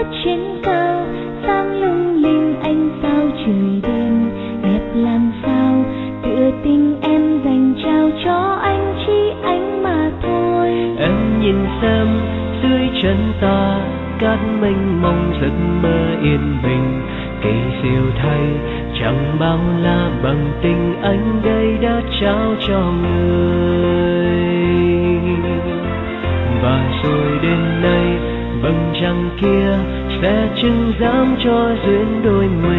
trên cao, sáng lung linh ánh sao trời đêm đẹp làm sao, tựa tình em dành trao cho anh, chỉ anh mà thôi. Em nhìn xem dưới chân ta cát mênh mông giấc mơ yên bình, kỳ diệu thay chẳng bao la bằng tình anh đây đã trao cho người. Và rồi đêm nay vầng trăng kia sẽ chứng giám cho duyên đôi